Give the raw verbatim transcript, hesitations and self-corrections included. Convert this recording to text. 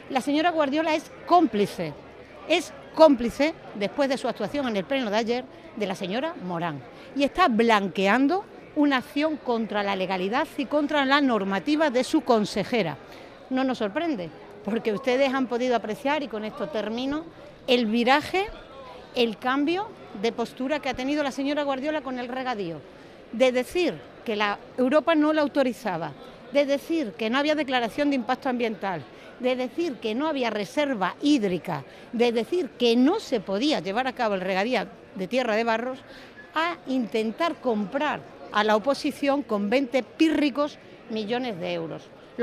La señora Guardiola es cómplice, es cómplice, después de su actuación en el pleno de ayer, de la señora Morán. Y está blanqueando una acción contra la legalidad y contra la normativa de su consejera. No nos sorprende, porque ustedes han podido apreciar, y con esto termino, el viraje, el cambio de postura que ha tenido la señora Guardiola con el regadío. De decir que la Europa no la autorizaba, de decir que no había declaración de impacto ambiental, de decir que no había reserva hídrica, de decir que no se podía llevar a cabo el regadío de Tierra de Barros, a intentar comprar a la oposición con veinte pírricos millones de euros.